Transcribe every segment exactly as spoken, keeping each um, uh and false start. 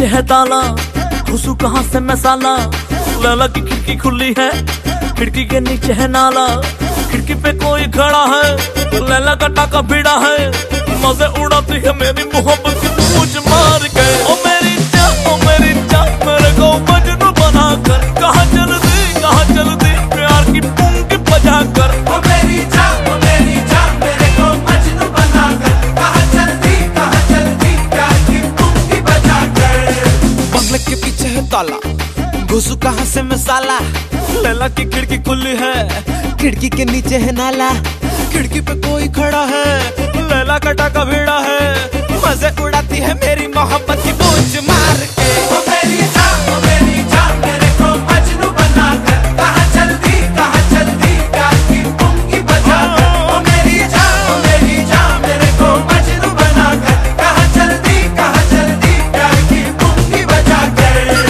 नीचे है ताला, घुसू कहाँ से मैं साला। लैला की खिड़की खुली है, खिड़की के नीचे है नाला। खिड़की पे कोई खड़ा है, लैला का टाका भिड़ा है। मजे उड़ाती है मेरी मोहब्बत की पूछ मार के। ओ मेरी जान, ओ मेरी जान, मेरे को मजनू बना कर। कहाँ चल दी, कहाँ चल दी, प्यार की पुंगी बजा कर। ओ मेरी जान, ओ मेरी जान, मेरे को मजनू बना कर। कहाँ चल दी, कहाँ चल दी, प्यार की पुंगी बजा कर। बंगले के पीछे है ताला, घुसू कहाँ से मैं साला। लैला की खिड़की खुली है, खिड़की के नीचे है नाला। खिड़की पे कोई खड़ा है, लैला का टाका भिड़ा है। मजे उड़ाती है मेरी मोहब्बत की पूछ मार के। ओ मेरी जान, ओ मेरी जान, मेरे को मजनू बना कर। कहाँ चल दी, कहाँ चल दी, प्यार की पुंगी बजा कर। ओ मेरी जान, ओ मेरी जान, मेरे को मजनू बना कर। कहाँ चल दी, कहाँ चल दी, प्यार की पुंगी बजा कर।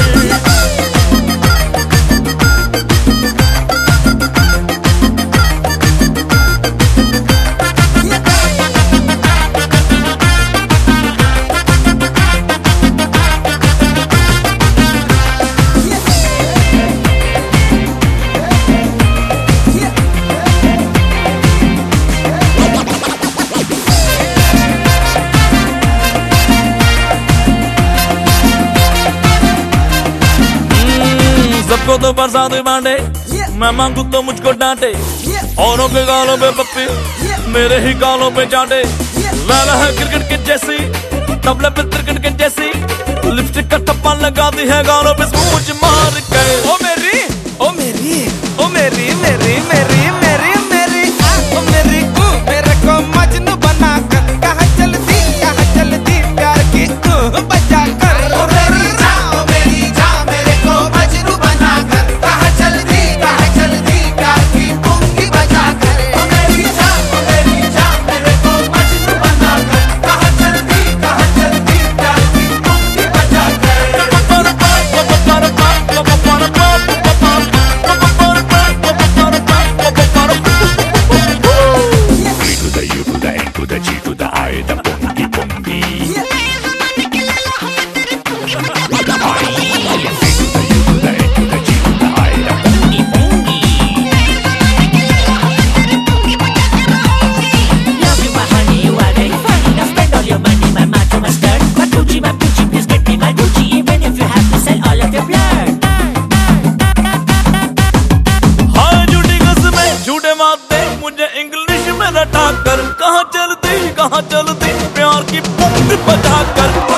सबको तो बरसात बांटे, मैं मांगू तो मुझको डांटे। औरों के गालों पे पप्पी, मेरे ही गालों पे चाटे। लैला है क्रिकेट के जैसी, तबले पे क्रिकेट के जैसी। लिपस्टिक का टप्पा लगा दी है गालों पे स्पूच मार के। ओ मेरी, ओ मेरी, ओ मेरी, मेरी, मेरी, मेरी, मेरी, ओ मेरी, ऊ, मेरे को मजनू बना कर। कहाँ चल दी, कहाँ चल दी, प्यार की ऊ बजा कर। ओ मेरी जान, ओ मेरी जान, मेरे को मजनू बना कर। कहाँ चल दी, कहाँ चल दी, प्यार की पुंगी बजा कर। ओ मेरी जान, ओ मेरी जान, मेरे को मजनू बना कर। कहाँ चल दी, कहाँ चल दी, प्यार की पुंगी बजा कर। E to the U to the N to the G to the I, the pungi pungi. E to the U to the N to the G to the I, the pungi pungi. Love you, my honey, you are very funny. Now spend all your money, my macho, my skirt. My Gucci, my Gucci, please get me my Gucci. Even if you have to sell all of your blood. हाय झूठी कसमें, झूठे वादे, मुझे English में रटा कर। कहाँ चलती, कहाँ चलती, प्यार की पुंगी बजा कर।